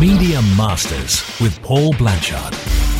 Media Masters with Paul Blanchard.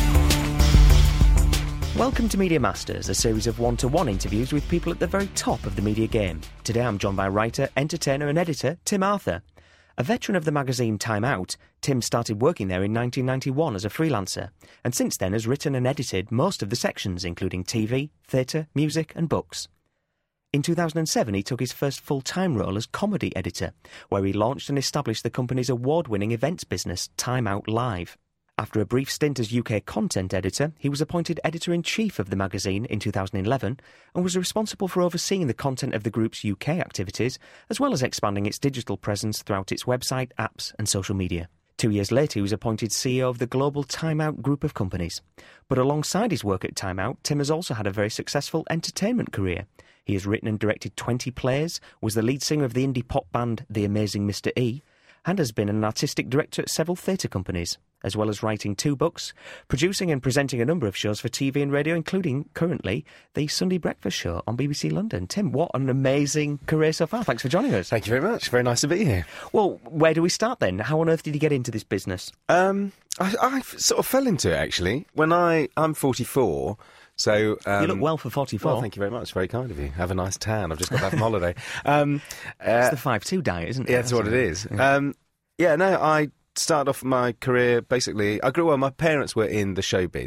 Welcome to Media Masters, a series of one-to-one interviews with people at the very top of the media game. Today I'm joined by writer, entertainer and editor Tim Arthur. A veteran of the magazine Time Out, Tim started working there in 1991 as a freelancer, and since then has written and edited most of the sections, including TV, theatre, music and books. In 2007 he took his first full-time role as comedy editor, where he launched and established the company's award-winning events business, Time Out Live. After a brief stint as UK content editor, he was appointed editor-in-chief of the magazine in 2011 and was responsible for overseeing the content of the group's UK activities, as well as expanding its digital presence throughout its website, apps and social media. 2 years later, he was appointed CEO of the global Time Out group of companies. But alongside his work at Time Out, Tim has also had a very successful entertainment career. He has written and directed 20 plays, was the lead singer of the indie pop band The Amazing Mr. E, and has been an artistic director at several theatre companies, as well as writing 2 books, producing and presenting a number of shows for TV and radio, including, currently, the Sunday Breakfast Show on BBC London. Tim, what an amazing career so far. Thanks for joining us. Thank you very much. Very nice to be here. Well, where do we start then? How on earth did you get into this business? I sort of fell into it, actually. I'm 44... So you look well for 44. Well, thank you very much. Very kind of you. Have a nice tan. I've just got back from holiday. It's the 5-2 diet, isn't it? Yeah, that's what it is. Yeah. I started off my career, basically, I grew up, my parents were in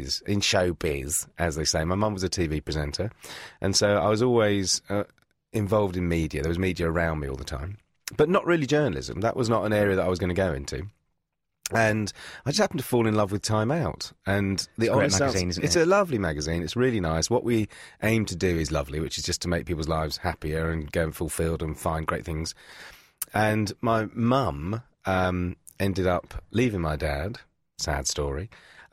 showbiz, as they say. My mum was a TV presenter, and so I was always involved in media. There was media around me all the time, but not really journalism. That was not an area that I was going to go into. And I just happened to fall in love with Time Out. And it's a great magazine, isn't it? It's a lovely magazine. It's really nice. What we aim to do is lovely, which is just to make people's lives happier and go and fulfilled and find great things. And my mum ended up leaving my dad, sad story,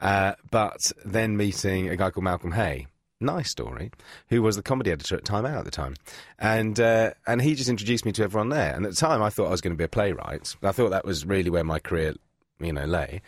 but then meeting a guy called Malcolm Hay, nice story, who was the comedy editor at Time Out at the time. And he just introduced me to everyone there. And at the time I thought I was going to be a playwright. I thought that was really where my career lay.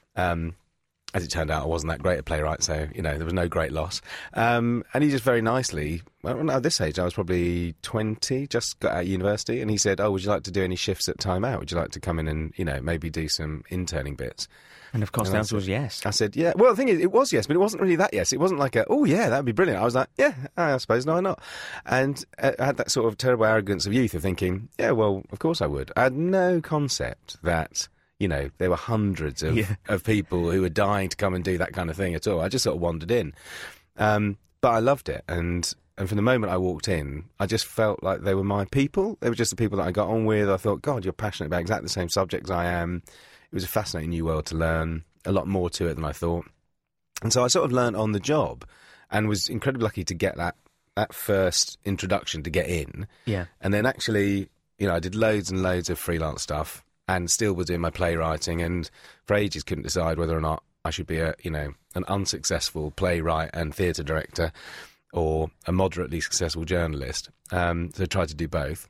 As it turned out, I wasn't that great a playwright, so, there was no great loss. And he just very nicely, at this age, I was probably 20, just got out of university, and he said, would you like to do any shifts at Time Out? Would you like to come in and, maybe do some interning bits? And of course the answer was yes. I said, yeah. Well, the thing is, it was yes, but it wasn't really that yes. It wasn't like that'd be brilliant. I was like, yeah, I suppose, no, why not? And I had that sort of terrible arrogance of youth of thinking, yeah, well, of course I would. I had no concept that... there were hundreds of people who were dying to come and do that kind of thing at all. I just sort of wandered in. But I loved it. And from the moment I walked in, I just felt like they were my people. They were just the people that I got on with. I thought, God, you're passionate about exactly the same subjects I am. It was a fascinating new world to learn, a lot more to it than I thought. And so I sort of learned on the job and was incredibly lucky to get that first introduction to get in. Yeah. And then actually, I did loads and loads of freelance stuff. And still was doing my playwriting, and for ages couldn't decide whether or not I should be an unsuccessful playwright and theatre director, or a moderately successful journalist. So I tried to do both,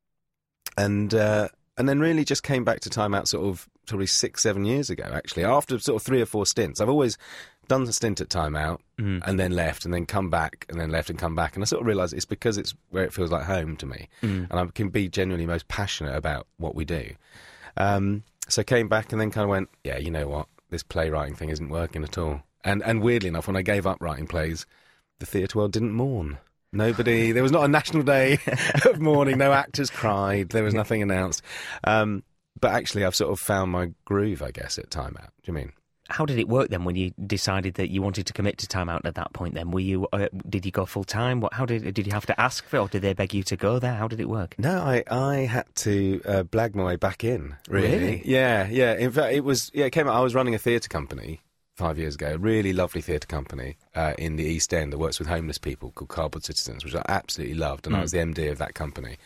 and then really just came back to Time Out sort of probably 6-7 years ago. Actually, after sort of 3 or 4 stints, I've always done a stint at Time Out and then left, and then come back, and then left and come back, and I sort of realised it's because it's where it feels like home to me, and I can be genuinely most passionate about what we do. So I came back and then kind of went, yeah, you know what, this playwriting thing isn't working at all. And weirdly enough, when I gave up writing plays, the theatre world didn't mourn. There was not a national day of mourning, no actors cried, there was nothing announced. But actually I've sort of found my groove, I guess, at Time Out. Do you mean? How did it work then when you decided that you wanted to commit to Time Out at that point then? Did you go full time? How did you have to ask for it, or did they beg you to go there? How did it work? No, I had to blag my way back in, really. Yeah. In fact, it came out, I was running a theatre company 5 years ago, a really lovely theatre company in the East End that works with homeless people called Cardboard Citizens, which I absolutely loved, and I was the MD of that company.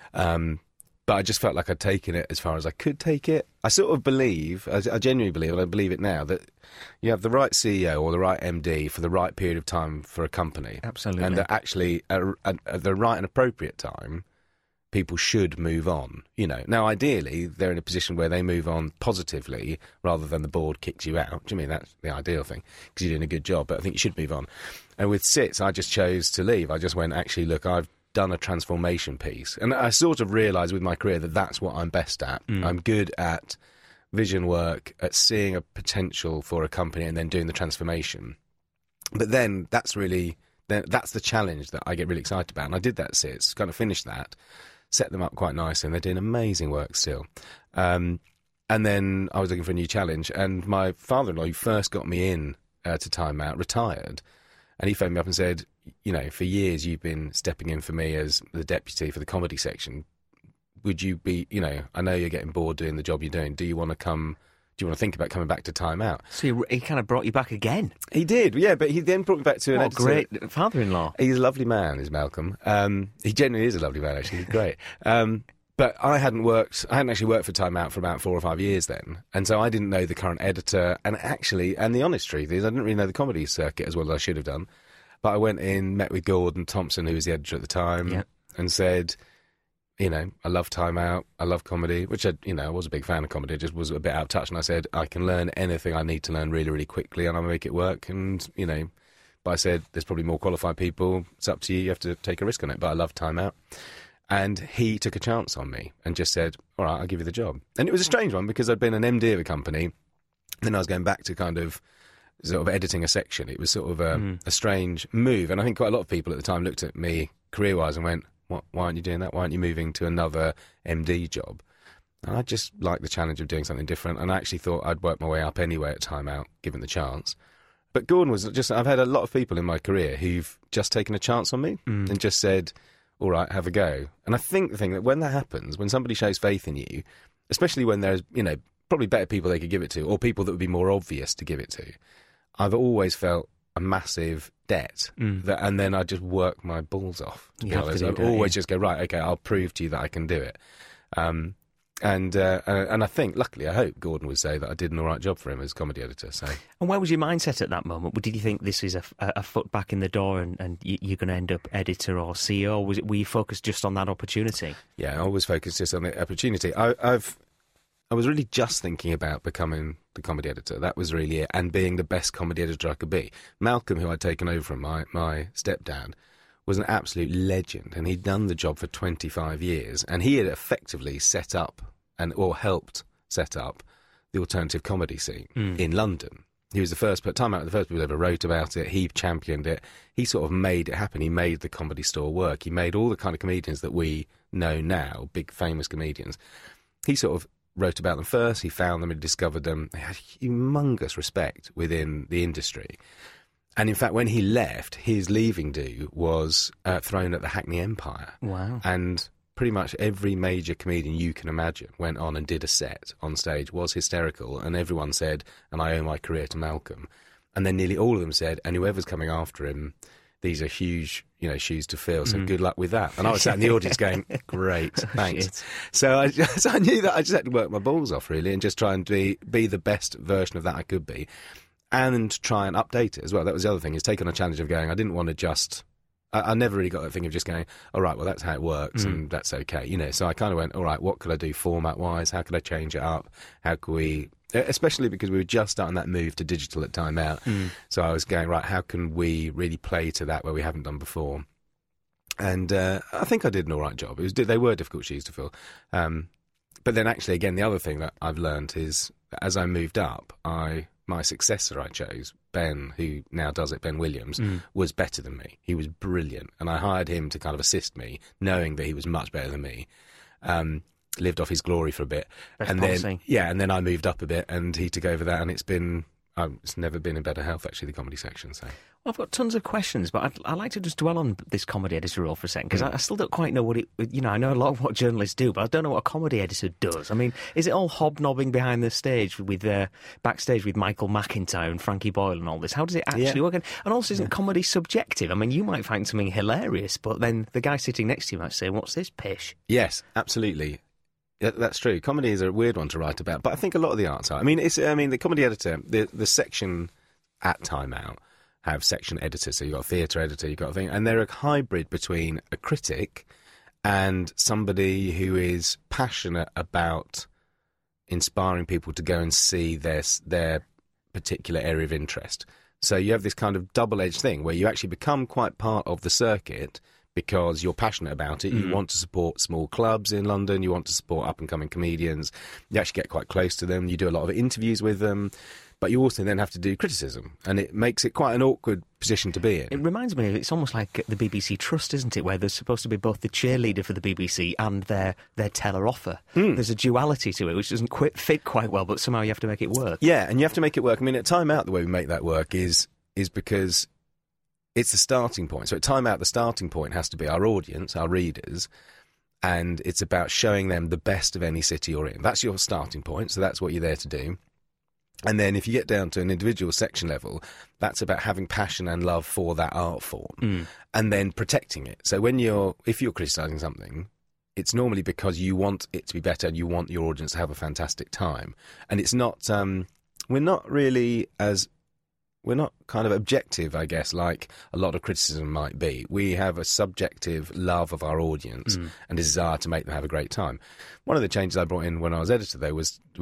But I just felt like I'd taken it as far as I could take it. I sort of believe, I genuinely believe, and I believe it now, that you have the right CEO or the right MD for the right period of time for a company. Absolutely. And that actually, at the right and appropriate time, people should move on. Now, ideally, they're in a position where they move on positively rather than the board kicks you out. Do you mean that's the ideal thing? Because you're doing a good job, but I think you should move on. And with SITS, I just chose to leave. I just went, actually, look, I've done a transformation piece. And I sort of realised with my career that that's what I'm best at. I'm good at vision work, at seeing a potential for a company and then doing the transformation. But then that's the challenge that I get really excited about. And I did that at SITS, kind of finished that, set them up quite nicely, and they're doing amazing work still. And then I was looking for a new challenge, and my father-in-law, who first got me in to Time Out, retired. And he phoned me up and said, you know, for years you've been stepping in for me as the deputy for the comedy section. Would you be, you know, I know you're getting bored doing the job you're doing. Do you want to think about coming back to Time Out? So he kind of brought you back again? He did, yeah, but he then brought me back to an editor. Great father-in-law. He's a lovely man, is Malcolm. He genuinely is a lovely man, actually. He's great. But I hadn't actually worked for Time Out for about 4 or 5 years then. And so I didn't know the current editor. And the honest truth is I didn't really know the comedy circuit as well as I should have done. But I went in, met with Gordon Thompson, who was the editor at the time, and said, you know, I love Time Out, I love comedy, which I was a big fan of comedy, just was a bit out of touch. And I said, I can learn anything I need to learn really, really quickly, and I'll make it work. And, you know, but I said, there's probably more qualified people. It's up to you. You have to take a risk on it. But I love Time Out. And he took a chance on me and just said, all right, I'll give you the job. And it was a strange one because I'd been an MD of a company. Then I was going back to kind of sort of editing a section. It was sort of a strange move. And I think quite a lot of people at the time looked at me career-wise and went, why aren't you doing that? Why aren't you moving to another MD job? And I just liked the challenge of doing something different. And I actually thought I'd work my way up anyway at Time Out, given the chance. But Gordon was just, I've had a lot of people in my career who've just taken a chance on me and just said, all right, have a go. And I think the thing that when that happens, when somebody shows faith in you, especially when there's, you know, probably better people they could give it to, or people that would be more obvious to give it to, I've always felt a massive debt. And then I just work my balls off, to be honest. I'd always just go, right, okay, I'll prove to you that I can do it. And I think, luckily, I hope Gordon would say that I did an all right job for him as comedy editor. So. And where was your mindset at that moment? Did you think this is a foot back in the door and you're going to end up editor or CEO? Or were you focused just on that opportunity? Yeah, I always focused just on the opportunity. I was really just thinking about becoming the comedy editor. That was really it, and being the best comedy editor I could be. Malcolm, who I'd taken over from my stepdad, was an absolute legend, and he'd done the job for 25 years, and he had effectively set up or helped set up the alternative comedy scene in London. He was the first, but Time Out, the first people who ever wrote about it. He championed it. He sort of made it happen. He made the Comedy Store work. He made all the kind of comedians that we know now, big famous comedians. He sort of wrote about them first. He found them and discovered them. They had humongous respect within the industry. And in fact, when he left, his leaving do was thrown at the Hackney Empire. Wow. And pretty much every major comedian you can imagine went on and did a set on stage, was hysterical, and everyone said, and I owe my career to Malcolm. And then nearly all of them said, and whoever's coming after him, these are huge, you know, shoes to fill, so good luck with that. And I was sat in the audience going, great, thanks. So I knew that I just had to work my balls off, really, and just try and be the best version of that I could be. And try and update it as well. That was the other thing, is take on a challenge of going, I didn't want to just... I never really got that thing of just going, all right, well, that's how it works, and that's okay. You know, so I kind of went, all right, what could I do format-wise? How could I change it up? How could we... Especially because we were just starting that move to digital at Time Out. So I was going, right, how can we really play to that where we haven't done before? And I think I did an all right job. They were difficult shoes to fill. But then actually, again, the other thing that I've learned is, as I moved up, my successor I chose, Ben, who now does it, Ben Williams, was better than me. He was brilliant. And I hired him to kind of assist me, knowing that he was much better than me. Lived off his glory for a bit. Best and policy. then I moved up a bit and he took over that, and it's never been in better health, actually, the comedy section. So. Well, I've got tons of questions, but I'd like to just dwell on this comedy editor role for a second, because I still don't quite know what it... You know, I know a lot of what journalists do, but I don't know what a comedy editor does. I mean, is it all hobnobbing behind the stage with backstage with Michael McIntyre and Frankie Boyle and all this? How does it actually work? And also, isn't comedy subjective? I mean, you might find something hilarious, but then the guy sitting next to you might say, what's this pish? Yes, absolutely. That's true. Comedy is a weird one to write about, but I think a lot of the arts are. I mean, the comedy editor, the section at Time Out have section editors. So you've got a theatre editor, you've got a thing, and they're a hybrid between a critic and somebody who is passionate about inspiring people to go and see their particular area of interest. So you have this kind of double-edged thing where you actually become quite part of the circuit because you're passionate about it. You want to support small clubs in London. You want to support up-and-coming comedians. You actually get quite close to them. You do a lot of interviews with them. But you also then have to do criticism, and it makes it quite an awkward position to be in. It reminds me, it's almost like the BBC Trust, isn't it, where there's supposed to be both the cheerleader for the BBC and their teller offer. There's a duality to it, which doesn't fit quite well, but somehow you have to make it work. Yeah, and you have to make it work. I mean, at Time Out, the way we make that work is because it's the starting point. So at Time Out, the starting point has to be our audience, our readers, and it's about showing them the best of any city you're in. That's your starting point, so that's what you're there to do. And then if you get down to an individual section level, that's about having passion and love for that art form and then protecting it. So if you're criticising something, it's normally because you want it to be better and you want your audience to have a fantastic time. And it's not, we're not kind of objective, I guess, like a lot of criticism might be. We have a subjective love of our audience and desire to make them have a great time. One of the changes I brought in when I was editor, though,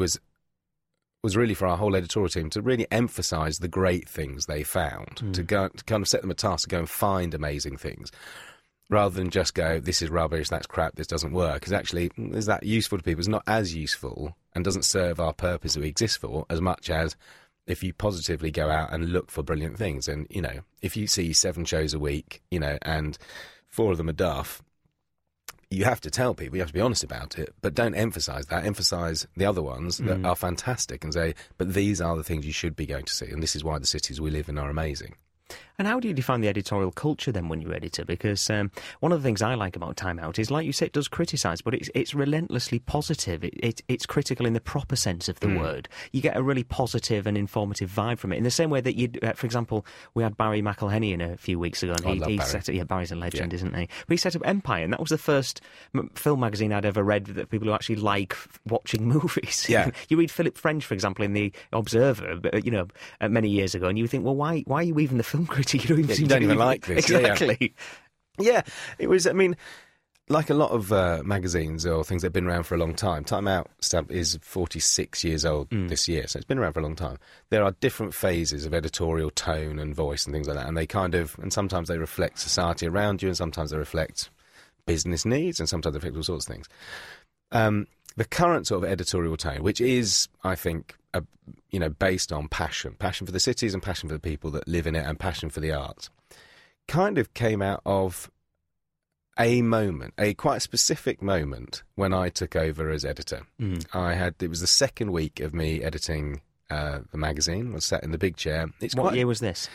was really for our whole editorial team to really emphasise the great things they found, to kind of set them a task to go and find amazing things, rather than just go, this is rubbish, that's crap, this doesn't work. Because actually, is that useful to people? It's not as useful and doesn't serve our purpose that we exist for as much as if you positively go out and look for brilliant things. And, you know, if you see 7 shows a week, you know, and 4 of them are duff, you have to tell people, you have to be honest about it, but don't emphasise that. Emphasise the other ones that are fantastic and say, but these are the things you should be going to see, and this is why the cities we live in are amazing. And how do you define the editorial culture then when you're editor? Because one of the things I like about Time Out is, like you say, it does criticise, but it's relentlessly positive. It's critical in the proper sense of the word. You get a really positive and informative vibe from it. In the same way that for example, we had Barry McElhenney in a few weeks ago, and I love Barry. set up, Barry's a legend, isn't he? But he set up Empire, and that was the first film magazine I'd ever read that people who actually like watching movies. Yeah. You read Philip French, for example, in The Observer, you know, many years ago, and you think, well, why are you even the film critic? You don't even like this. Exactly. Yeah, it was, I mean, like a lot of magazines or things that have been around for a long time, Time Out is 46 years old this year, so it's been around for a long time. There are different phases of editorial tone and voice and things like that, and they and sometimes they reflect society around you, and sometimes they reflect business needs, and sometimes they reflect all sorts of things. The current sort of editorial tone, which is, I think, based on passion for the cities and passion for the people that live in it and passion for the arts, kind of came out of a quite specific moment when I took over as editor. It was the second week of me editing the magazine. I was sat in the big chair. What year was this?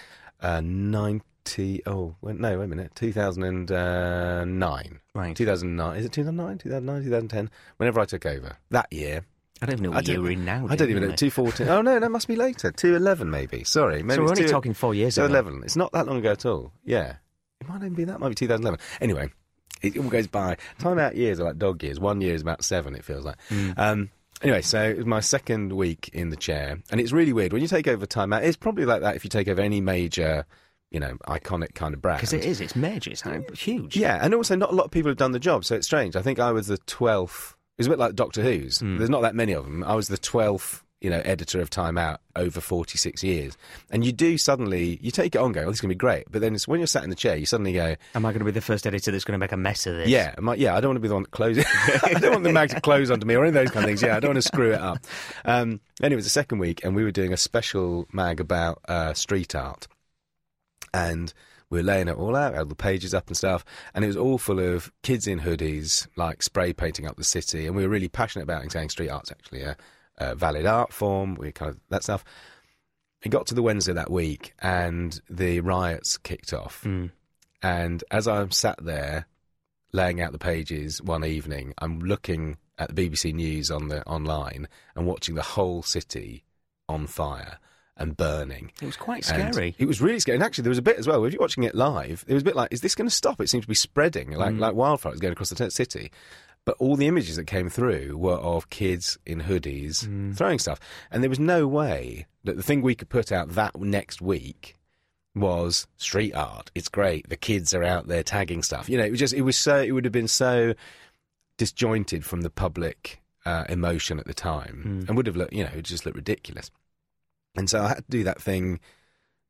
2009. Right. 2009. Is it 2009? 2010? Whenever I took over. That year. I don't know what year we're in now. I don't even know. 2014. Oh, no, that must be later. 2011, maybe. Sorry. Maybe so we're only talking 4 years ago. 2011. It's not that long ago at all. Yeah. It might even be that. Might be 2011. Anyway, it all goes by. Time Out years are like dog years. 1 year is about 7, it feels like. Anyway, so it was my second week in the chair, and it's really weird. When you take over Time Out, it's probably like that if you take over any major, iconic kind of brand. Because it's major, it's huge. Yeah, and also not a lot of people have done the job, so it's strange. I think I was the 12th. It was a bit like Doctor Who's. There's not that many of them. I was the 12th, editor of Time Out over 46 years. And you take it on, go, oh, this is going to be great. But then when you're sat in the chair, you suddenly go, am I going to be the first editor that's going to make a mess of this? Yeah, I don't want to be the one that closes. I don't want the mag to close onto me or any of those kind of things. Yeah, I don't want to screw it up. Then it was the second week, and we were doing a special mag about street art. And we were laying it all out, had the pages up and stuff, and it was all full of kids in hoodies, like spray painting up the city, and we were really passionate about saying street art's actually a valid art form, that stuff. It got to the Wednesday that week, and the riots kicked off. And as I'm sat there laying out the pages one evening, I'm looking at the BBC News online and watching the whole city on fire and burning. It was quite scary. And it was really scary. And actually, there was a bit as well, if you're watching it live, it was a bit like, is this going to stop? It seemed to be spreading, like wildfire. It was going across the city. But all the images that came through were of kids in hoodies throwing stuff. And there was no way that the thing we could put out that next week was street art. It's great. The kids are out there tagging stuff. It would have been so disjointed from the public emotion at the time and would have looked, it just looked ridiculous. And so I had to do that thing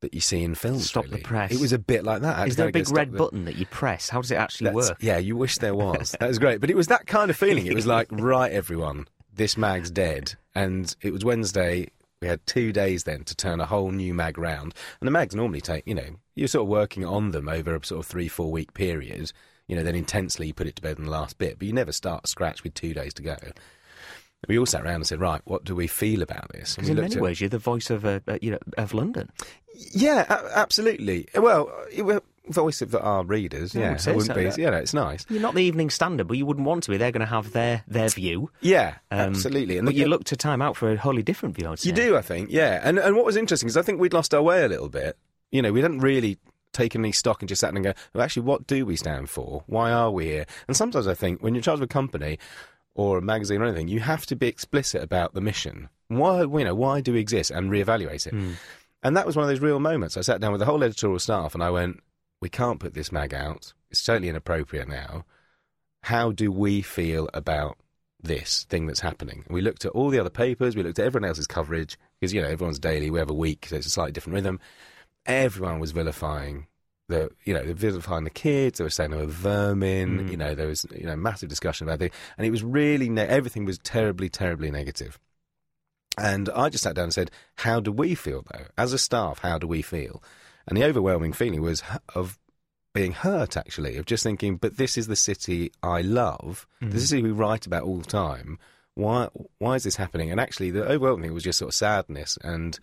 that you see in films. Stop really. the press. It was a bit like that. Is there a big red button that you press? How does it actually work? Yeah, you wish there was. That was great. But it was that kind of feeling. It was like, right, everyone, this mag's dead. And it was Wednesday. We had 2 days then to turn a whole new mag round. And the mags normally take, you're sort of working on them over a sort of 3-4 week period. Then intensely you put it to bed in the last bit. But you never start scratch with 2 days to go. We all sat around and said, right, what do we feel about this? Because in many ways, you're the voice of London. Yeah, absolutely. Well, voice of our readers, yeah. I wouldn't be. Yeah, it's nice. You're not the Evening Standard, but you wouldn't want to be. They're going to have their view. Yeah, absolutely. But you look to Time Out for a wholly different view, I'd say. You do, I think, yeah. And what was interesting is I think we'd lost our way a little bit. We hadn't really taken any stock and just sat and go, well, actually, what do we stand for? Why are we here? And sometimes I think when you're in charge of a company or a magazine or anything, you have to be explicit about the mission. Why do we exist, and reevaluate it. And that was one of those real moments. I sat down with the whole editorial staff and I went, we can't put this mag out. It's totally inappropriate now. How do we feel about this thing that's happening? And we looked at all the other papers, we looked at everyone else's coverage, because, everyone's daily, we have a week, so it's a slightly different rhythm. Everyone was vilifying vilifying the kids. They were saying they were vermin. There was massive discussion about it, and it was really everything was terribly, terribly negative. And I just sat down and said, "How do we feel though, as a staff? How do we feel?" And the overwhelming feeling was of being hurt, actually, of just thinking, "But this is the city I love. This is the city we write about all the time. Why is this happening?" And actually, the overwhelming thing was just sort of sadness and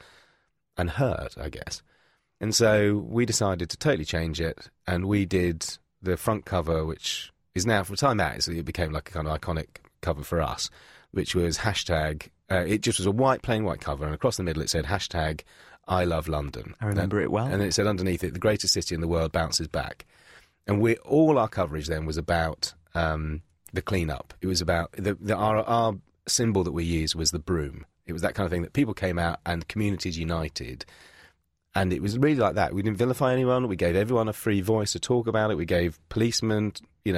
hurt, I guess. And so we decided to totally change it, and we did the front cover, which is now, from Time Out, it became like a kind of iconic cover for us, which was hashtag, it just was a plain white cover, and across the middle it said hashtag I love London. I remember it well. And it said underneath it, the greatest city in the world bounces back. And all our coverage then was about the clean-up. It was about, our symbol that we used was the broom. It was that kind of thing that people came out and communities united. And it was really like that. We didn't vilify anyone. We gave everyone a free voice to talk about it. We gave policemen,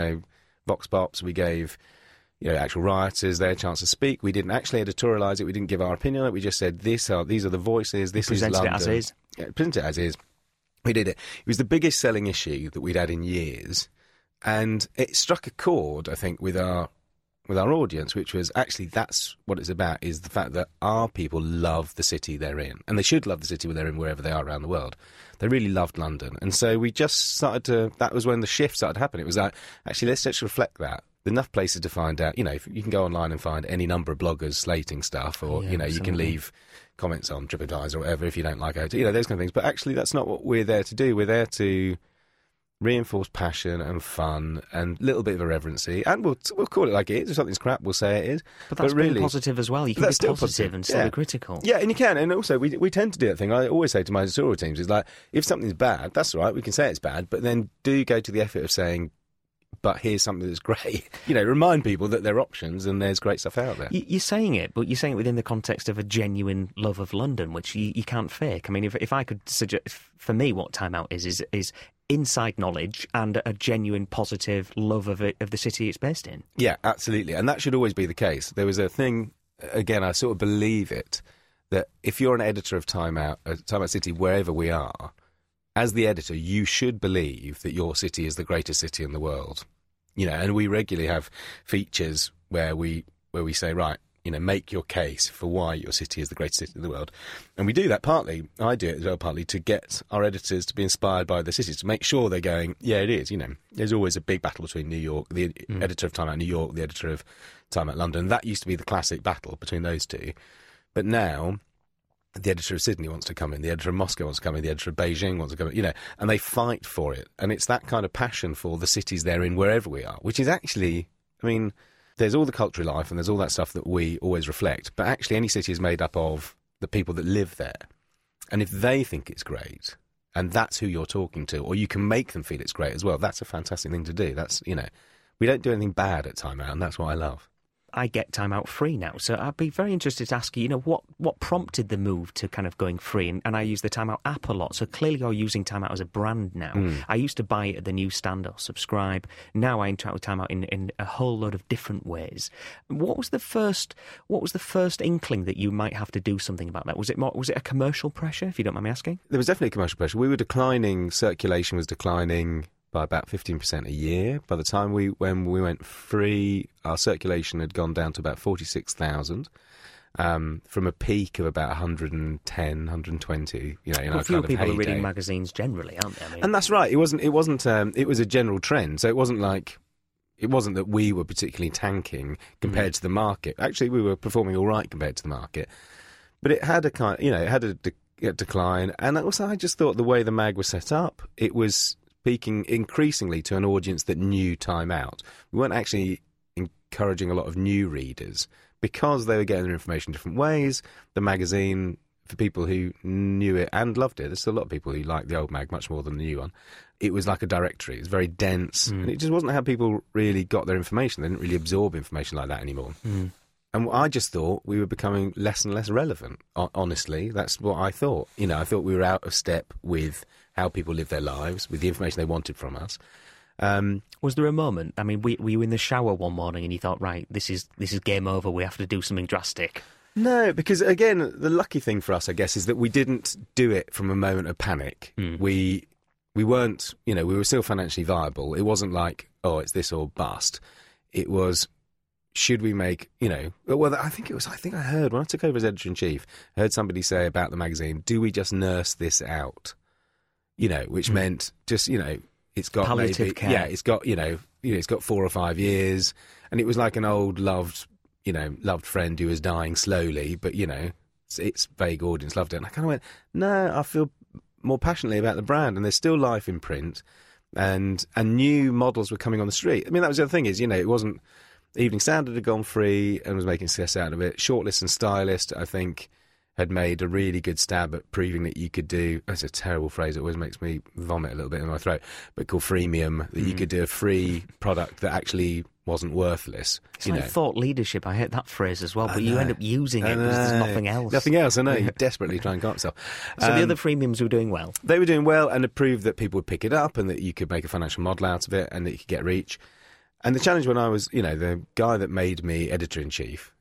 vox pops. We gave, actual rioters their chance to speak. We didn't actually editorialise it. We didn't give our opinion on it. We just said, these are the voices. This is London. Presented it as is. Yeah, presented it as is. We did it. It was the biggest selling issue that we'd had in years. And it struck a chord, I think, with our audience, which was actually that's what it's about, is the fact that our people love the city they're in. And they should love the city they're in wherever they are around the world. They really loved London. And so we just started to, that was when the shift started to happen. It was like, actually, let's just reflect that. Enough places to find out, you can go online and find any number of bloggers slating stuff, or, you can leave comments on TripAdvisor or whatever if you don't like it, those kind of things. But actually, that's not what we're there to do. We're there to reinforce passion and fun and a little bit of irreverency, and we'll call it like it is. If something's crap, we'll say it is. But that's really being positive as well. You can be positive and still be critical. Yeah, and you can. And also, we tend to do that thing. I always say to my editorial teams, is like, if something's bad, that's all right, we can say it's bad, but then do go to the effort of saying, but here's something that's great. Remind people that there are options and there's great stuff out there. You're saying it, but you're saying it within the context of a genuine love of London, which you can't fake. I mean, if I could suggest, for me, what Time Out is inside knowledge and a genuine positive love of the city it's based in. Yeah, absolutely. And that should always be the case. There was a thing, again, I sort of believe it, that if you're an editor of Time Out City, wherever we are, as the editor, you should believe that your city is the greatest city in the world. And we regularly have features where we say, right, make your case for why your city is the greatest city in the world. And we do that partly, I do it as well, partly to get our editors to be inspired by the cities, to make sure they're going, yeah, it is. There's always a big battle between New York, the editor of Time Out New York, the editor of Time Out London. That used to be the classic battle between those two. But now, the editor of Sydney wants to come in, the editor of Moscow wants to come in, the editor of Beijing wants to come in, and they fight for it. And it's that kind of passion for the cities they're in wherever we are, which is actually, there's all the cultural life and there's all that stuff that we always reflect, but actually any city is made up of the people that live there. And if they think it's great, and that's who you're talking to, or you can make them feel it's great as well, that's a fantastic thing to do. That's, we don't do anything bad at Time Out, and that's what I love. I get Time Out free now. So I'd be very interested to ask you, what prompted the move to kind of going free? And I use the Time Out app a lot, so clearly you're using Time Out as a brand now. I used to buy it at the newsstand or subscribe. Now I interact with Time Out in a whole load of different ways. What was the first inkling that you might have to do something about that? Was it a commercial pressure, if you don't mind me asking? There was definitely commercial pressure. We were declining, circulation was declining by about 15% a year. By the time when we went free, our circulation had gone down to about 46,000, from a peak of about 110, 120. Fewer people are reading magazines generally, aren't they? And that's right. It was a general trend. So it wasn't that we were particularly tanking compared to the market. Actually, we were performing all right compared to the market, but it had a decline. And also, I just thought the way the mag was set up, it was speaking increasingly to an audience that knew Time Out. We weren't actually encouraging a lot of new readers because they were getting their information different ways. The magazine, for people who knew it and loved it, there's still a lot of people who like the old mag much more than the new one. It was like a directory. It was very dense. And it just wasn't how people really got their information. They didn't really absorb information like that anymore. And I just thought we were becoming less and less relevant, honestly. That's what I thought. I thought we were out of step with how people live their lives, with the information they wanted from us. Was there a moment, were you in the shower one morning and you thought, right, this is game over, we have to do something drastic? No, because, again, the lucky thing for us, I guess, is that we didn't do it from a moment of panic. We weren't, we were still financially viable. It wasn't like, oh, it's this or bust. It was, should we make, well, I think I heard, when I took over as editor-in-chief, I heard somebody say about the magazine, do we just nurse this out? Which meant just, it's got palliative care. Yeah, it's got, it's got 4 or 5 years, and it was like an old loved friend who was dying slowly, but, its vague audience loved it. And I kind of went, no, I feel more passionately about the brand, and there's still life in print, and new models were coming on the street. That was the other thing is, it wasn't, Evening Standard had gone free and was making success out of it. Shortlist and Stylist, I think, had made a really good stab at proving that you could do, that's a terrible phrase, it always makes me vomit a little bit in my throat, but called freemium, that you could do a free product that actually wasn't worthless. It's like thought leadership, I hate that phrase as well, but you end up using it because there's nothing else. Nothing else, I know, you desperately try and guard yourself. So the other freemiums were doing well? They were doing well, and it proved that people would pick it up and that you could make a financial model out of it and that you could get reach. And the challenge when I was, the guy that made me editor-in-chief,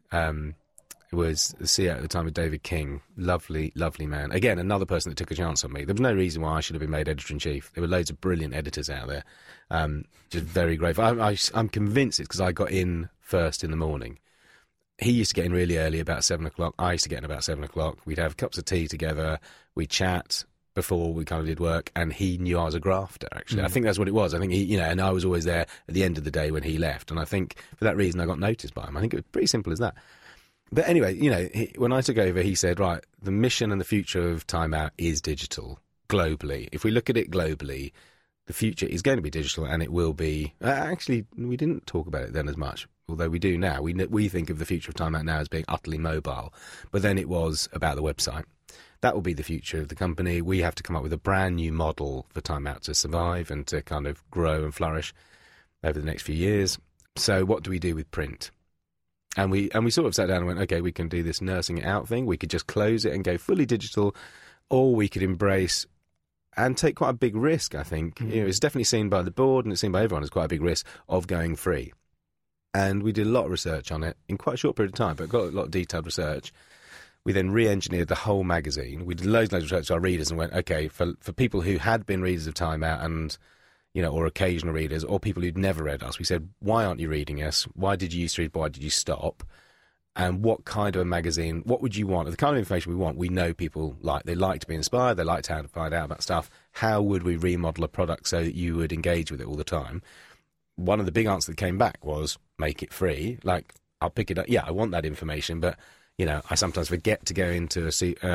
was the CEO at the time of David King. Lovely, lovely man. Again, another person that took a chance on me. There was no reason why I should have been made editor-in-chief. There were loads of brilliant editors out there. Just very grateful. I'm convinced it's because I got in first in the morning. He used to get in really early, about 7 o'clock. I used to get in about 7 o'clock. We'd have cups of tea together. We'd chat before we kind of did work, and he knew I was a grafter, actually. I think that's what it was. I think he, and I was always there at the end of the day when he left. And I think for that reason I got noticed by him. I think it was pretty simple as that. But anyway, when I took over, he said, right, the mission and the future of Time Out is digital, globally. If we look at it globally, the future is going to be digital, and it will be... actually, we didn't talk about it then as much, although we do now. We think of the future of Time Out now as being utterly mobile, but then it was about the website. That will be the future of the company. We have to come up with a brand new model for Time Out to survive and to kind of grow and flourish over the next few years. So what do we do with print? And we sort of sat down and went, okay, we can do this nursing it out thing. We could just close it and go fully digital, or we could embrace and take quite a big risk, I think. It's definitely seen by the board and it's seen by everyone as quite a big risk of going free. And we did a lot of research on it in quite a short period of time, but got a lot of detailed research. We then re-engineered the whole magazine. We did loads of research to our readers and went, okay, for people who had been readers of Time Out and... or occasional readers, or people who'd never read us. We said, why aren't you reading us? Why did you used to read? Why did you stop? And what kind of a magazine, what would you want? The kind of information we want, we know people like. They like to be inspired. They like to find out about stuff. How would we remodel a product so that you would engage with it all the time? One of the big answers that came back was, make it free. Like, I'll pick it up. Yeah, I want that information, but... I sometimes forget to go into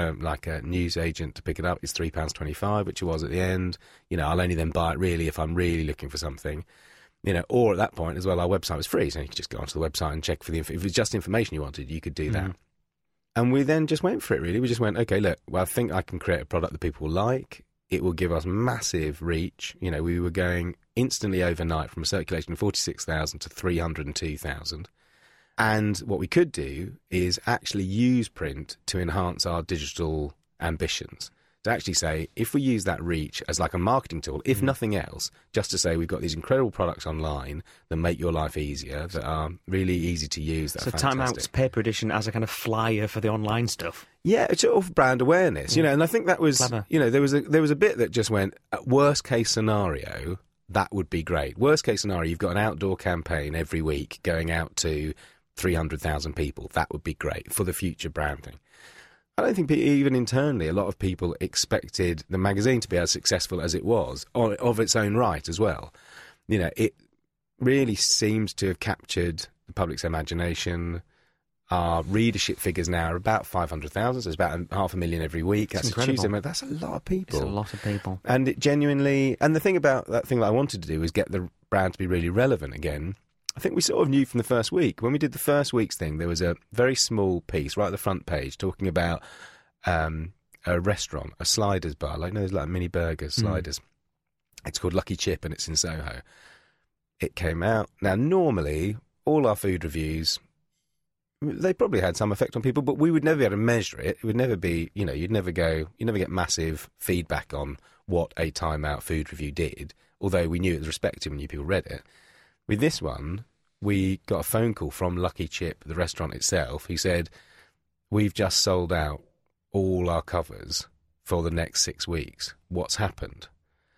a news agent to pick it up. It's £3.25, which it was at the end. I'll only then buy it really if I'm really looking for something. Or at that point as well, our website was free, so you could just go onto the website and check for if it was just information you wanted, you could do that. And we then just went for it, really. We just went, okay, look, well, I think I can create a product that people will like. It will give us massive reach. We were going instantly overnight from a circulation of 46,000 to 302,000. And what we could do is actually use print to enhance our digital ambitions. To actually say, if we use that reach as like a marketing tool, if nothing else, just to say we've got these incredible products online that make your life easier, that are really easy to use, that so are Time fantastic. Out's paper edition as a kind of flyer for the online stuff. Yeah, it's sort of brand awareness, you know, and I think that was, Clever. you know, there was a bit that just went, worst case scenario, that would be great. Worst case scenario, you've got an outdoor campaign every week going out to 300,000 people. That would be great for the future branding. I don't think even internally a lot of people expected the magazine to be as successful as it was, of its own right as well. You know, it really seems to have captured the public's imagination. Our readership figures now are about 500,000, so it's about 500,000 every week. That's a Tuesday. That's a lot of people. It's a lot of people. And it genuinely... And the thing about that thing that I wanted to do was get the brand to be really relevant again. I think we sort of knew from the first week. When we did the first week's thing, there was a very small piece right at the front page talking about a restaurant, a sliders bar, like, you know, there's like mini burgers, sliders. It's called Lucky Chip and it's in Soho. It came out. Now, normally, all our food reviews, they probably had some effect on people, but we would never be able to measure it. It would never be, you know, you'd never get massive feedback on what a Time Out food review did, although we knew it was respected when people read it. With this one, we got a phone call from Lucky Chip, the restaurant itself, who said, we've just sold out all our covers for the next 6 weeks. What's happened?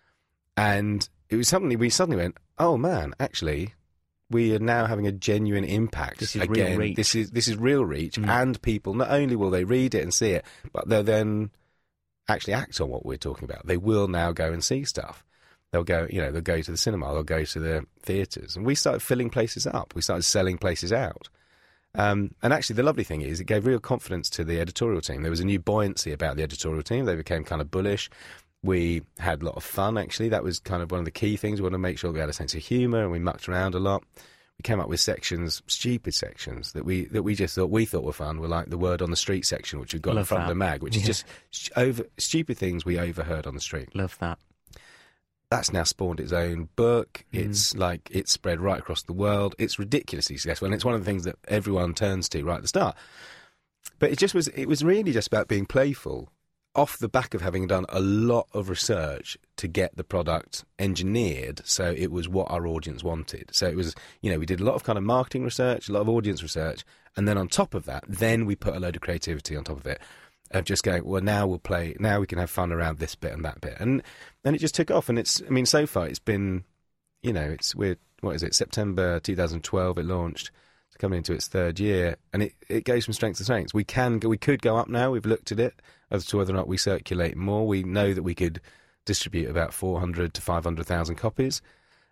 And it was we suddenly went, oh man, actually, we are now having a genuine impact. This is again. real reach. This is real reach, and people, not only will they read it and see it, but they'll then actually act on what we're talking about. They will now go and see stuff. They'll go, you know, they'll go to the cinema, they'll go to the theatres. And we started filling places up. We started selling places out. And actually, the lovely thing is it gave real confidence to the editorial team. There was a new buoyancy about the editorial team. They became kind of bullish. We had a lot of fun, actually. That was kind of one of the key things. We wanted to make sure we had a sense of humour, and we mucked around a lot. We came up with sections, stupid sections, that we just thought were fun. Were like the word on the street section, which we've got in front of the mag, which is just stupid things we overheard on the street. Love that. That's now spawned its own book. It's like, it's spread right across the world. It's ridiculously successful, and it's one of the things that everyone turns to right at the start. But it was really just about being playful, off the back of having done a lot of research to get the product engineered so it was what our audience wanted. So it was, you know, we did a lot of kind of marketing research, a lot of audience research, and then on top of that, then we put a load of creativity on top of it. Of just going, well, now we can have fun around this bit and that bit. And it just took off. And so far it's been, you know, September 2012 it launched. It's coming into its third year. And it goes from strength to strength. We could go up now. We've looked at it as to whether or not we circulate more. We know that we could distribute about 400 to 500,000 copies.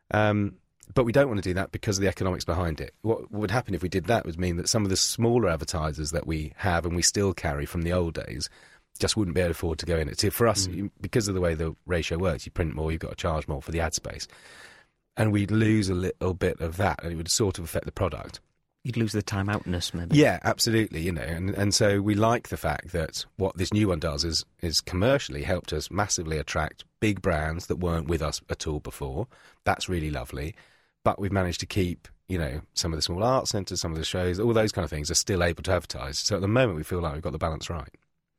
But we don't want to do that because of the economics behind it. What would happen if we did that would mean that some of the smaller advertisers that we have and we still carry from the old days just wouldn't be able to afford to go in it. So for us, because of the way the ratio works, you print more, you've got to charge more for the ad space. And we'd lose a little bit of that, and it would sort of affect the product. You'd lose the Time Outness, maybe. Yeah, absolutely, you know. And so we like the fact that what this new one does is commercially helped us massively attract big brands that weren't with us at all before. That's really lovely. But we've managed to keep, you know, some of the small art centres, some of the shows, all those kind of things are still able to advertise. So at the moment we feel like we've got the balance right.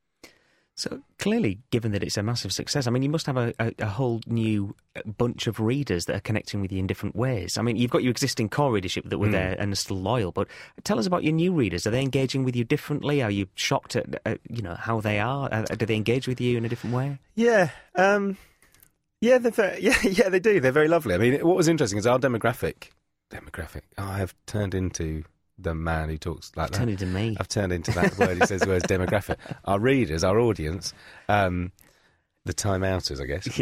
So clearly, given that it's a massive success, I mean, you must have a whole new bunch of readers that are connecting with you in different ways. I mean, you've got your existing core readership that were there and are still loyal, but tell us about your new readers. Are they engaging with you differently? Are you shocked at you know, how they are? Do they engage with you in a different way? Yeah, yeah, they do. They're very lovely. I mean, what was interesting is our demographic. I have turned into the man who talks like that. Turned into me. I've turned into that word who says the word demographic. Our readers, our audience, the Time Outers, I guess,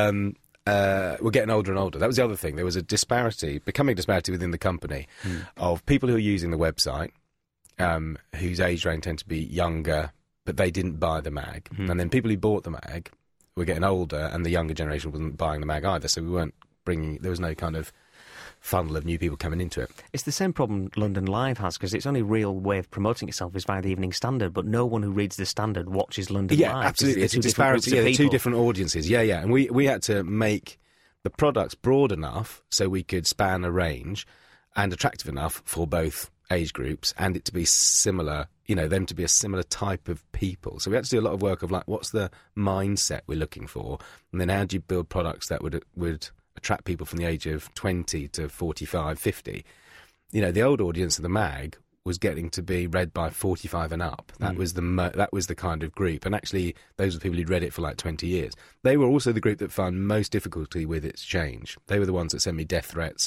were getting older and older. That was the other thing. There was becoming a disparity within the company of people who are using the website, whose age range tend to be younger, but they didn't buy the mag. And then people who bought the mag were getting older, and the younger generation wasn't buying the mag either, so there was no kind of funnel of new people coming into it. It's the same problem London Live has, because its only real way of promoting itself is via the Evening Standard, but no one who reads the Standard watches London Live. Yeah, absolutely. It's a disparity. Yeah, two different audiences. Yeah. And we had to make the products broad enough so we could span a range, and attractive enough for both age groups and it to be similar, them to be a similar type of people. So we had to do a lot of work of like, what's the mindset we're looking for? And then how do you build products that would attract people from the age of 20 to 45, 50? The old audience of the mag was getting to be read by 45 and up. That was the kind of group. And actually, those were the people who'd read it for like 20 years. They were also the group that found most difficulty with its change. They were the ones that sent me death threats,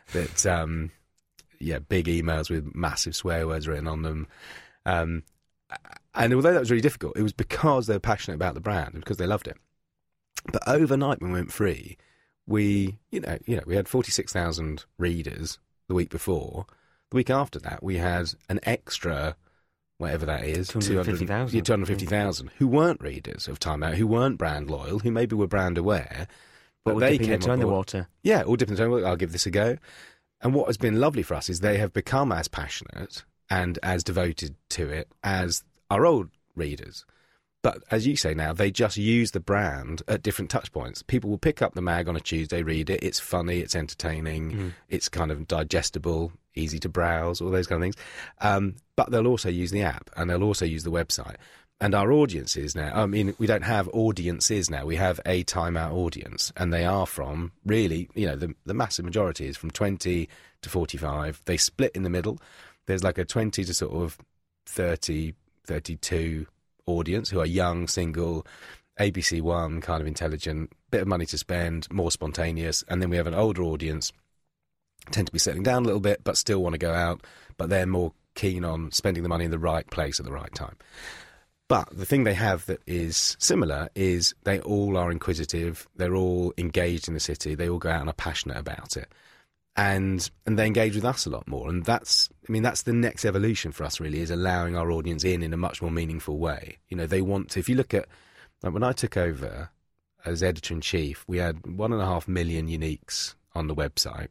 that, big emails with massive swear words written on them. And although that was really difficult, it was because they were passionate about the brand and because they loved it. But overnight when we went free, we had 46,000 readers the week before. The week after that, we had an extra, whatever that is, 250,000. 250,000 who weren't readers of Time Out, who weren't brand loyal, who maybe were brand aware. But they came in the water. Yeah, all dipping their toe in the water. I'll give this a go. And what has been lovely for us is they have become as passionate and as devoted to it as our old readers. But as you say now, they just use the brand at different touch points. People will pick up the mag on a Tuesday, read it. It's funny, it's entertaining, it's kind of digestible, easy to browse, all those kind of things. But they'll also use the app and they'll also use the website. And our audiences now, we don't have audiences now. We have a Time Out audience. And they are from really, the massive majority is from 20 to 45. They split in the middle. There's like a 20 to sort of 30, 32 audience who are young, single, ABC One, kind of intelligent, bit of money to spend, more spontaneous. And then we have an older audience, tend to be settling down a little bit, but still want to go out, but they're more keen on spending the money in the right place at the right time. But the thing they have that is similar is they all are inquisitive, they're all engaged in the city, they all go out and are passionate about it. And they engage with us a lot more. And that's the next evolution for us, really, is allowing our audience in a much more meaningful way. They want to, if you look at, like when I took over as editor-in-chief, we had 1.5 million uniques on the website.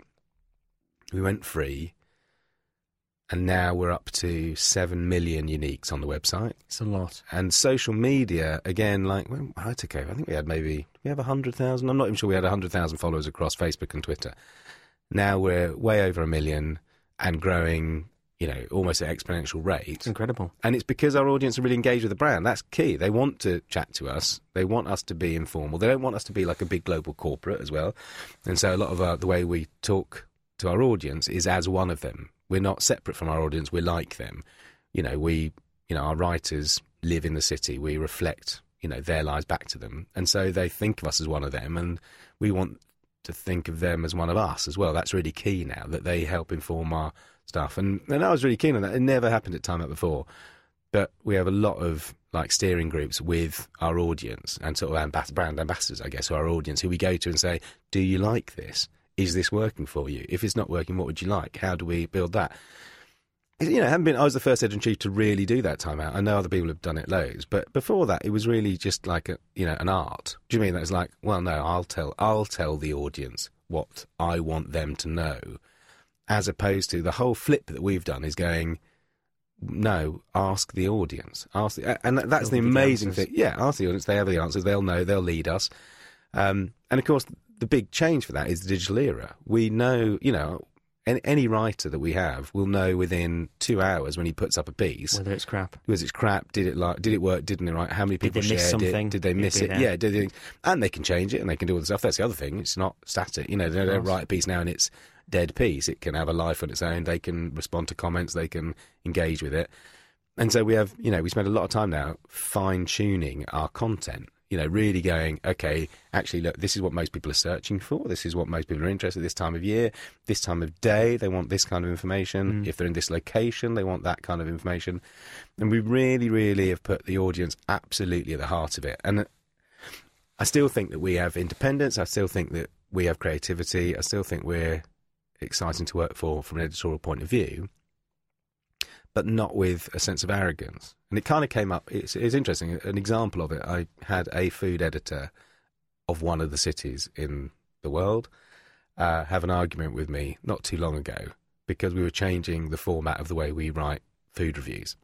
We went free, and now we're up to 7 million uniques on the website. It's a lot. And social media, again, like when I took over, I think we had 100,000? I'm not even sure we had 100,000 followers across Facebook and Twitter. Now we're way over 1 million and growing, almost at exponential rate. It's incredible. And it's because our audience are really engaged with the brand. That's key. They want to chat to us. They want us to be informal. They don't want us to be like a big global corporate as well. And so a lot of the way we talk to our audience is as one of them. We're not separate from our audience. We're like them. Our writers live in the city. We reflect, their lives back to them. And so they think of us as one of them. And we want to think of them as one of us as well. That's really key now, that they help inform our stuff. And I was really keen on that. It never happened at Time Out before. But we have a lot of like steering groups with our audience and sort of brand ambassadors, I guess, who are our audience, who we go to and say, do you like this? Is this working for you? If it's not working, what would you like? How do we build that? I was the first editor-in-chief to really do that Time Out. I know other people have done it loads, but before that, it was really just like an art. Do you mean that it's like, well, no, I'll tell the audience what I want them to know, as opposed to the whole flip that we've done is going, no, ask the audience, and that's the amazing thing. Yeah, ask the audience. They have the answers. They'll know. They'll lead us. And of course, the big change for that is the digital era. We know, any writer that we have will know within 2 hours when he puts up a piece whether it's crap. Did it work? Didn't it? Right? How many people shared it? Did they miss it? Yeah. And they can change it and they can do all the stuff. That's the other thing. It's not static. They don't write a piece now and it's dead piece. It can have a life on its own. They can respond to comments. They can engage with it. And so we have, we spend a lot of time now fine tuning our content. Really going, okay, actually, look, this is what most people are searching for. This is what most people are interested in this time of year, this time of day. They want this kind of information. If they're in this location, they want that kind of information. And we really, really have put the audience absolutely at the heart of it. And I still think that we have independence. I still think that we have creativity. I still think we're exciting to work for from an editorial point of view, but not with a sense of arrogance. And it kind of came up, it's interesting, an example of it, I had a food editor of one of the cities in the world have an argument with me not too long ago because we were changing the format of the way we write food reviews.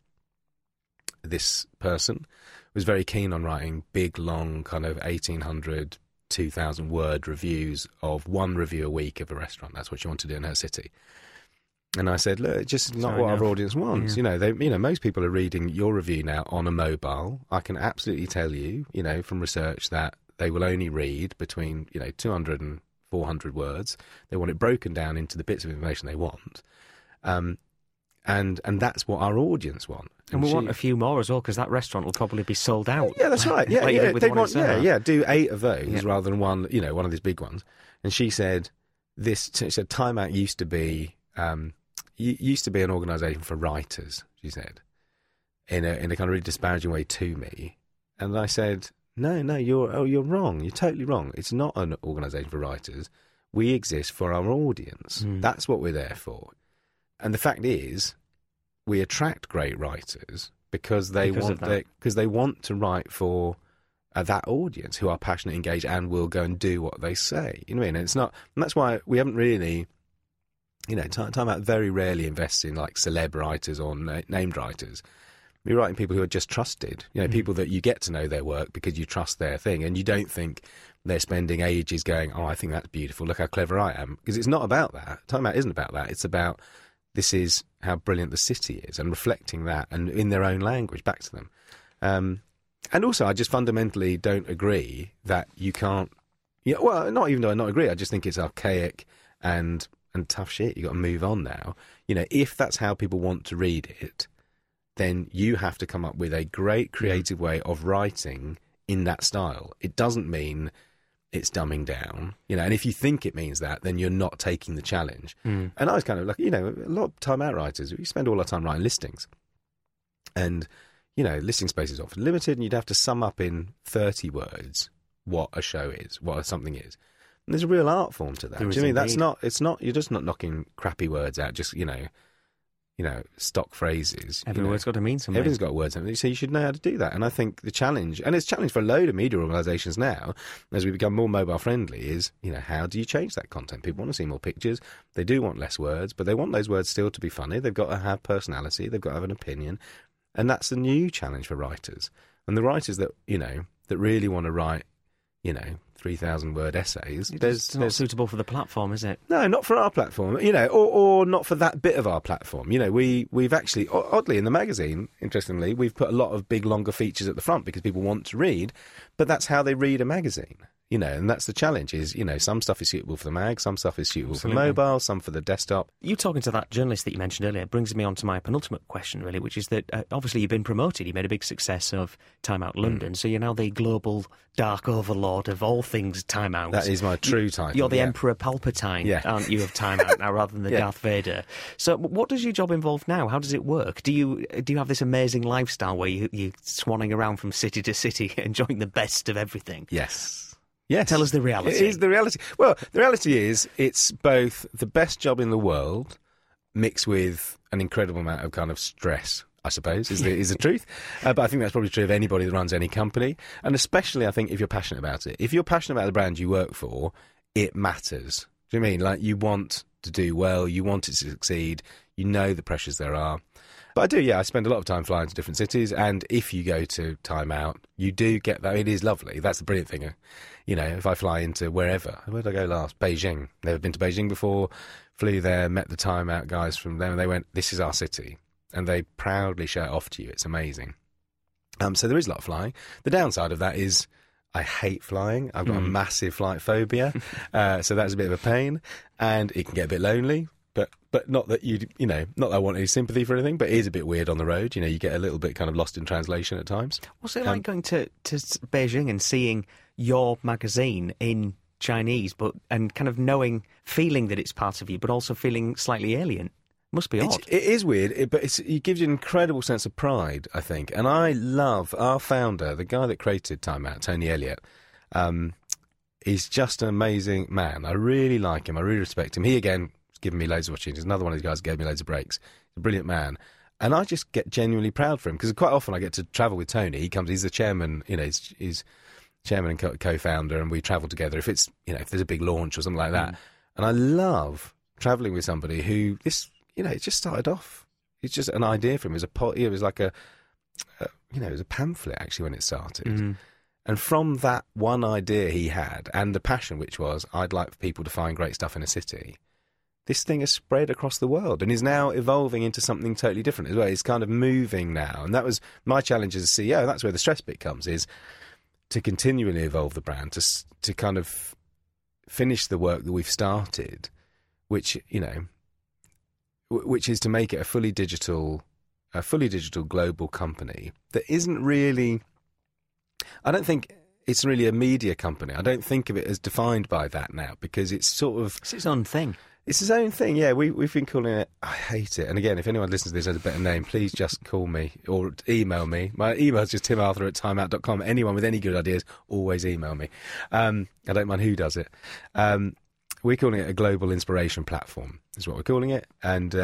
This person was very keen on writing big, long, kind of 1,800, 2,000 word reviews of one review a week of a restaurant. That's what she wanted to do in her city. And I said, look, it's just not Fair what enough. our audience wants. Yeah. Most people are reading your review now on a mobile. I can absolutely tell you, from research that they will only read between, 200 and 400 words. They want it broken down into the bits of information they want. And that's what our audience want. And we want a few more as well, because that restaurant will probably be sold out. Yeah, that's right. Yeah, Like you yeah. did with They the one want, in Soho. yeah, do 8 of those Yeah. rather than one, one of these big ones. And she said, Time Out used to be an organisation for writers. She said, in a kind of really disparaging way to me. And I said, no, you're wrong. You're totally wrong. It's not an organisation for writers. We exist for our audience. That's what we're there for. And the fact is, we attract great writers because they want to write for that audience who are passionate, engaged, and will go and do what they say. You know what I mean? And that's why we haven't really, Time Out very rarely invests in like celeb writers or named writers. We're writing people who are just trusted. People that you get to know their work because you trust their thing, and you don't think they're spending ages going, "Oh, I think that's beautiful. Look how clever I am." Because it's not about that. Time Out isn't about that. It's about this is how brilliant the city is, and reflecting that, and in their own language back to them. And also, I just fundamentally don't agree that you can't. Yeah, well, not even though I not agree, I just think it's archaic and tough shit. You got to move on now. If that's how people want to read it, then you have to come up with a great creative way of writing in that style. It doesn't mean it's dumbing down, and if you think it means that, then you're not taking the challenge. And I was kind of like, a lot of Time Out writers, we spend all our time writing listings. And, listing space is often limited, and you'd have to sum up in 30 words what a show is, what something is. And there's a real art form to that. Do you mean that's you're just not knocking crappy words out, just, stock phrases. Every word's got to mean something. Everything's got a word, so you should know how to do that. And I think the challenge, and it's a challenge for a load of media organisations now, as we become more mobile friendly, is, how do you change that content? People want to see more pictures. They do want less words, but they want those words still to be funny. They've got to have personality. They've got to have an opinion. And that's the new challenge for writers. And the writers that, that really want to write, 3,000-word essays. It's not suitable for the platform, is it? No, not for our platform, or not for that bit of our platform. We've actually, oddly, in the magazine, interestingly, we've put a lot of big, longer features at the front because people want to read, but that's how they read a magazine. And that's the challenge is, some stuff is suitable for the mag, some stuff is suitable for mobile, some for the desktop. You talking to that journalist that you mentioned earlier brings me on to my penultimate question, really, which is that obviously you've been promoted. You made a big success of Time Out London, so you're now the global dark overlord of all things Time Out. That is my true title. You're the Emperor Palpatine, aren't you, of Time Out now, rather than the Darth Vader. So what does your job involve now? How does it work? Do you have this amazing lifestyle where you're swanning around from city to city, enjoying the best of everything? Yes. Yes. Tell us the reality. It is the reality. Well, the reality is it's both the best job in the world mixed with an incredible amount of kind of stress, I suppose, is the truth. But I think that's probably true of anybody that runs any company. And especially, I think, if you're passionate about it. If you're passionate about the brand you work for, it matters. Do you know what I mean? Like, you want to do well, you want it to succeed, you know the pressures there are. But I do, I spend a lot of time flying to different cities, and if you go to Time Out, you do get that. It is lovely. That's the brilliant thing. If I fly into wherever, where did I go last? Beijing. Never been to Beijing before. Flew there, met the Time Out guys from there, and they went, "This is our city," and they proudly show it off to you. It's amazing. So there is a lot of flying. The downside of that is I hate flying. I've got a massive flight phobia, so that's a bit of a pain, and it can get a bit lonely. But not that not that I want any sympathy for anything, but it is a bit weird on the road. You get a little bit kind of lost in translation at times. What's it like going to Beijing and seeing your magazine in Chinese, and kind of feeling that it's part of you, but also feeling slightly alien? Must be odd. It is weird, but it gives you an incredible sense of pride, I think. And I love our founder, the guy that created Time Out, Tony Elliott. He's just an amazing man. I really like him. I really respect him. He, again, given me loads of opportunities. Another one of these guys gave me loads of breaks. He's a brilliant man. And I just get genuinely proud for him, because quite often I get to travel with Tony. He's the chairman, he's chairman and co-founder, and we travel together if it's, if there's a big launch or something like that. And I love travelling with somebody who, it just started off. It's just an idea for him. It was like it was a pamphlet, actually, when it started. And from that one idea he had, and the passion, which was, I'd like for people to find great stuff in a city, this thing has spread across the world and is now evolving into something totally different as well. It's kind of moving now. And that was my challenge as a CEO. And that's where the stress bit comes, is to continually evolve the brand, to kind of finish the work that we've started, which, you know, which is to make it a fully digital global company that isn't really, I don't think it's really a media company. I don't think of it as defined by that now, because it's sort of... It's its own thing. It's its own thing, yeah. We've been calling it... I hate it. And again, if anyone listens to this as a better name, please just call me or email me. My email is just timarthur@timeout.com. Anyone with any good ideas, always email me. I don't mind who does it. We're calling it a global inspiration platform, is what we're calling it. And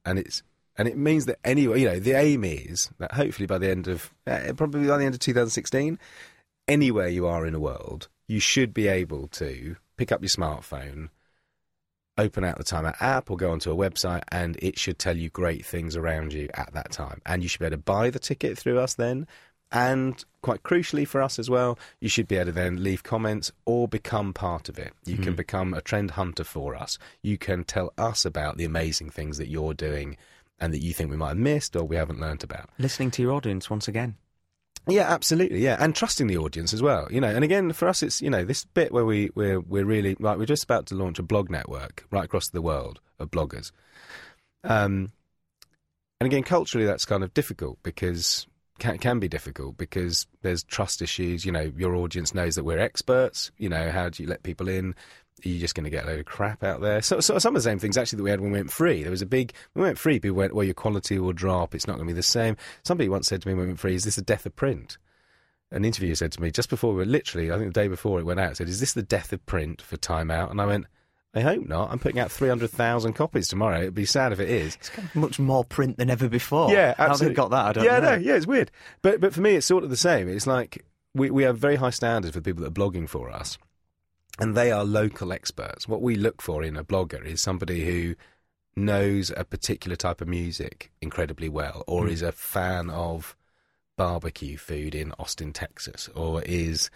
it means that anyway, you know, the aim is that hopefully by the end of... probably by the end of 2016... anywhere you are in the world, you should be able to pick up your smartphone, open out the Time Out app or go onto a website, and it should tell you great things around you at that time. And you should be able to buy the ticket through us then. And quite crucially for us as well, you should be able to then leave comments or become part of it. You can become a trend hunter for us. You can tell us about the amazing things that you're doing and that you think we might have missed or we haven't learnt about. Listening to your audience once again. Yeah, absolutely, yeah, and trusting the audience as well, you know. And again, for us, it's, you know, this bit where we're really, like, we're just about to launch a blog network right across the world of bloggers. And again, culturally, that's kind of difficult because can be difficult because there's trust issues. You know, your audience knows that we're experts. You know, how do you let people in? Are you just going to get a load of crap out there? So some of the same things actually that we had when we went free. There was when we went free, people went, well, your quality will drop. It's not going to be the same. Somebody once said to me when we went free, is this the death of print? An interviewer said to me just before we were literally, I think the day before it went out, said, is this the death of print for Time Out? And I went, I hope not. I'm putting out 300,000 copies tomorrow. It'd be sad if it is. It's kind of much more print than ever before. Yeah, absolutely. How they got that, I don't know. Yeah, it's weird. But for me, it's sort of the same. It's like we have very high standards for people that are blogging for us. And they are local experts. What we look for in a blogger is somebody who knows a particular type of music incredibly well, or is a fan of barbecue food in Austin, Texas, or is...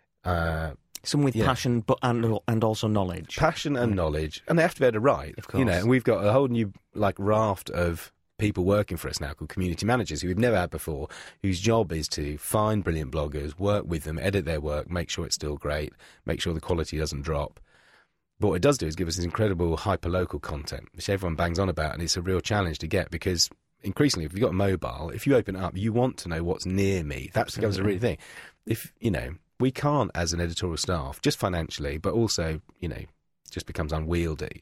someone with passion and also knowledge. Passion and knowledge. And they have to be able to write. Of course. You know, and we've got a whole new raft of people working for us now called community managers, who we've never had before, whose job is to find brilliant bloggers, work with them, edit their work, make sure it's still great, make sure the quality doesn't drop. But what it does do is give us this incredible hyper-local content, which everyone bangs on about, and it's a real challenge to get because increasingly, if you've got a mobile, if you open it up, you want to know what's near me. That becomes a real thing. If, you know, we can't, as an editorial staff, just financially, but also, you know, just becomes unwieldy,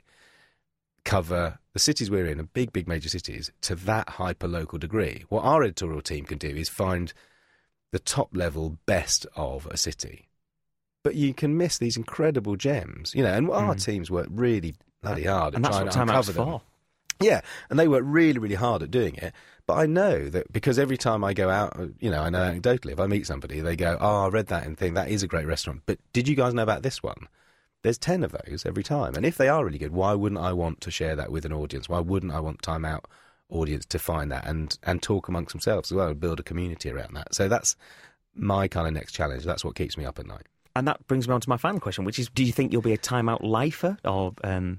cover the cities we're in, big major cities, to that hyper-local degree. What our editorial team can do is find the top-level best of a city. But you can miss these incredible gems, you know, and our teams work really bloody hard at trying to uncover them. For. Yeah, and they work really, really hard at doing it. But I know that because every time I go out, you know, I know anecdotally, if I meet somebody, they go, oh, I read that and think that is a great restaurant. But did you guys know about this one? There's 10 of those every time. And if they are really good, why wouldn't I want to share that with an audience? Why wouldn't I want Time Out audience to find that and talk amongst themselves as well and build a community around that? So that's my kind of next challenge. That's what keeps me up at night. And that brings me on to my final question, which is, do you think you'll be a Time Out lifer? Or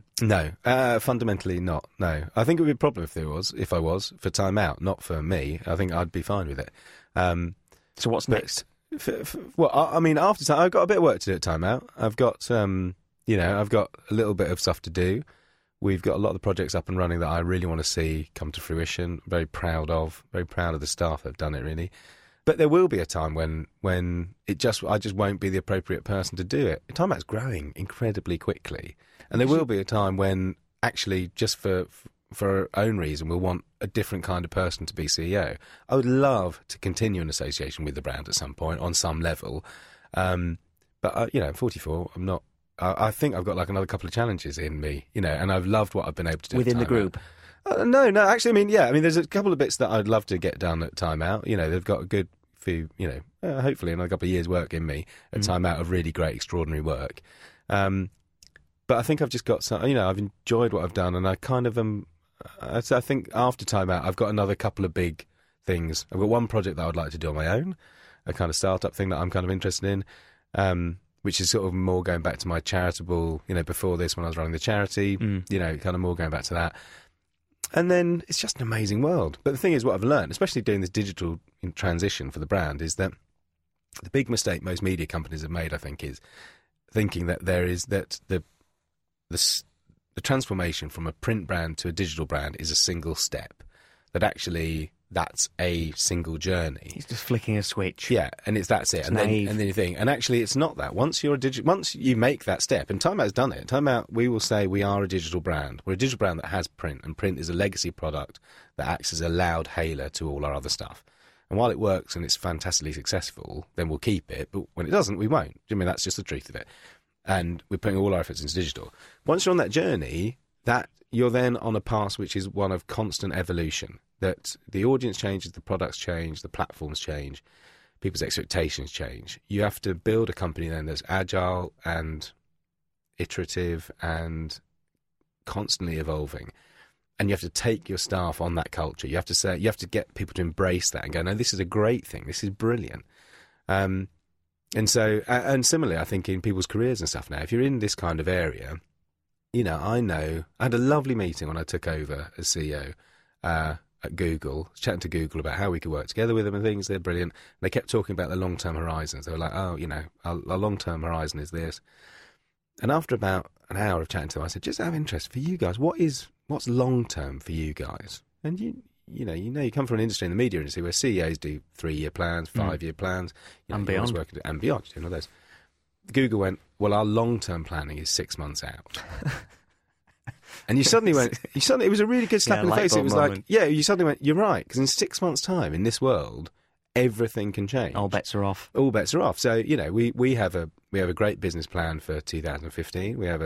No, fundamentally not, no. I think it would be a problem if I was, for Time Out, not for me. I think I'd be fine with it. So what's next? Well, I mean, after Time, I've got a bit of work to do at Time Out. I've got, I've got a little bit of stuff to do. We've got a lot of the projects up and running that I really want to see come to fruition. Very proud of the staff that have done it, really. But there will be a time when I just won't be the appropriate person to do it. Time Out's growing incredibly quickly, and there will be a time when actually, just for our own reason, we'll want a different kind of person to be CEO. I would love to continue an association with the brand at some point on some level, but I'm 44. I'm not. I think I've got like another couple of challenges in me, you know, and I've loved what I've been able to do within the group. No, actually, I mean, there's a couple of bits that I'd love to get done at Time Out. You know, they've got a good few, you know, hopefully another couple of years' work in me at Time Out of really great, extraordinary work. But I think I've just got some, you know, I've enjoyed what I've done, and I kind of am. I think after Time Out, I've got another couple of big things. I've got one project that I would like to do on my own, a kind of startup thing that I'm kind of interested in, which is sort of more going back to my charitable, before this when I was running the charity, kind of more going back to that. And then it's just an amazing world. But the thing is, what I've learned, especially doing this digital transition for the brand, is that the big mistake most media companies have made, I think, is thinking that the transformation from a print brand to a digital brand is a single step. That actually that's a single journey. It's just flicking a switch. Yeah, and that's it. It's and naive. then you think, and actually it's not that. Once you make that step, and Time Out's done it. Time Out, we will say we are a digital brand. We're a digital brand that has print, and print is a legacy product that acts as a loud hailer to all our other stuff. And while it works and it's fantastically successful, then we'll keep it. But when it doesn't, we won't. Do you mean that's just the truth of it? And we're putting all our efforts into digital. Once you're on that journey, that you're then on a path which is one of constant evolution. That the audience changes, the products change, the platforms change, people's expectations change. You have to build a company then that's agile and iterative and constantly evolving. And you have to take your staff on that culture. You have to get people to embrace that and go, no, this is a great thing. This is brilliant. And similarly, I think in people's careers and stuff now, if you're in this kind of area, I had a lovely meeting when I took over as CEO at Google, chatting to Google about how we could work together with them and things. They're brilliant. And they kept talking about the long-term horizons. They were like, our long-term horizon is this. And after about an hour of chatting to them, I said, just out of interest, for you guys, what's long-term for you guys? And you come from an industry in the media industry where CEOs do 3-year plans, 5-year plans, and beyond. And beyond, all those. Google went, well, our long-term planning is 6 months out. And you suddenly went, it was a really good slap in the face. It was moment. you suddenly went, you're right, because in 6 months' time, in this world, everything can change. All bets are off. All bets are off. So, we have a great business plan for 2015. We have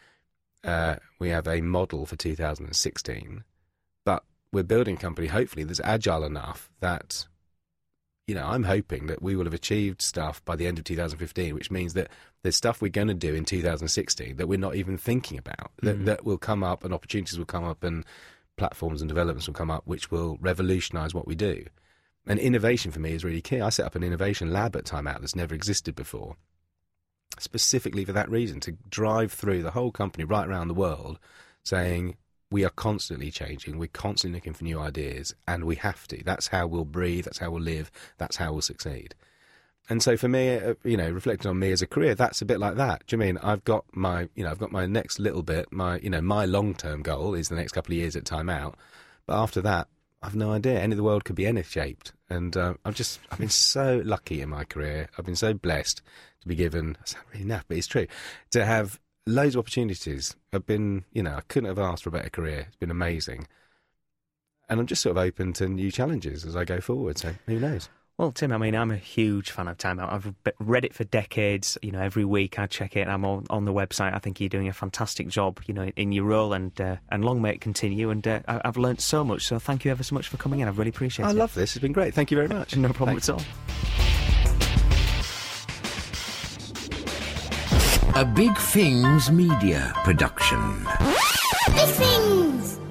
a model for 2016. But we're building a company, hopefully, that's agile enough that, I'm hoping that we will have achieved stuff by the end of 2015, which means that there's stuff we're going to do in 2016 that we're not even thinking about, that will come up and opportunities will come up and platforms and developments will come up which will revolutionise what we do. And innovation for me is really key. I set up an innovation lab at Time Out that's never existed before, specifically for that reason, to drive through the whole company right around the world saying, we are constantly changing, we're constantly looking for new ideas, and we have to. That's how we'll breathe, that's how we'll live, that's how we'll succeed. And so for me, reflecting on me as a career, that's a bit like that. Do you mean I've got my next little bit, my long-term goal is the next couple of years at Time Out, but after that, I've no idea. End of the world could be any-shaped. And I've been so lucky in my career. I've been so blessed to be given, I sound really naff, but it's true, to have loads of opportunities. I've been, I couldn't have asked for a better career. It's been amazing. And I'm just sort of open to new challenges as I go forward, so who knows? Well, Tim, I'm a huge fan of Time Out. I've read it for decades. Every week I check it. I'm on the website. I think you're doing a fantastic job, in your role, and long may it continue. And I've learnt so much. So thank you ever so much for coming in. I really appreciate it. I love this. It's been great. Thank you very much. No problem Thanks. at all. A Big Things Media production. Big Things!